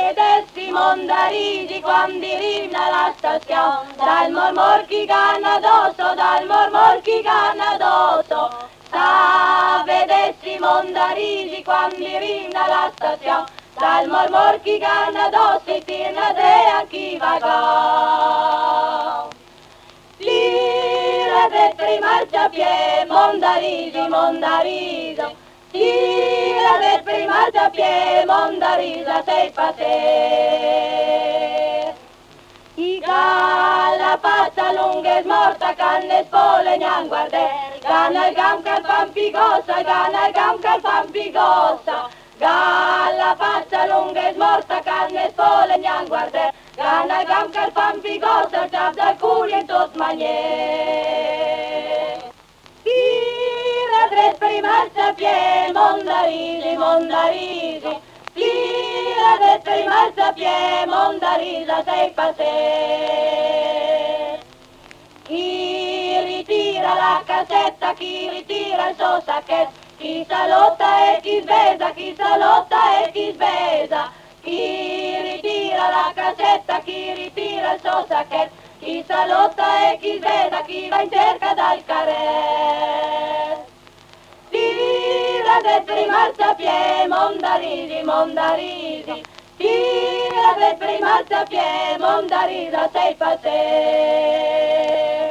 vedessi Mondarisi quando arriva la stazione, dal mormor chi canna addosso, dal mormor chi canna addosso. Sta vedessi Mondarisi quando arriva la stazione, dal mormor chi canna addosso e tirna tre a chi va. L'ira del marciapiede, Mondarisi, Mondariso, l'ira del marciapiede, Mondarisa sei pa te. I galla passa lunga e smorta, canne spole nyan guarder, gana il gam che fan pigosa, gana il gam che fan pigosa. Galla passa lunga e smorta, canne spole nyan guarder, gana il gam che fan pigosa, ciap dal culo in tot manier. Tira dret per i marciapiedi, Mondarisi, Mondarisi, tira dret per i marciapiedi, Mondarisa sei pa te. Chi ritira la cassetta, chi ritira il suo sacchetto, chi salotta e chi svesa, chi salotta e chi svesa. Chi ritira la cassetta, chi ritira il suo sacchetto, chi salotta e chi svesa, chi va in cerca dal carrer. Tira del marciapiede, Mondarisi, Mondarisi, tira del marciapiede, Mondarisa sei pa te.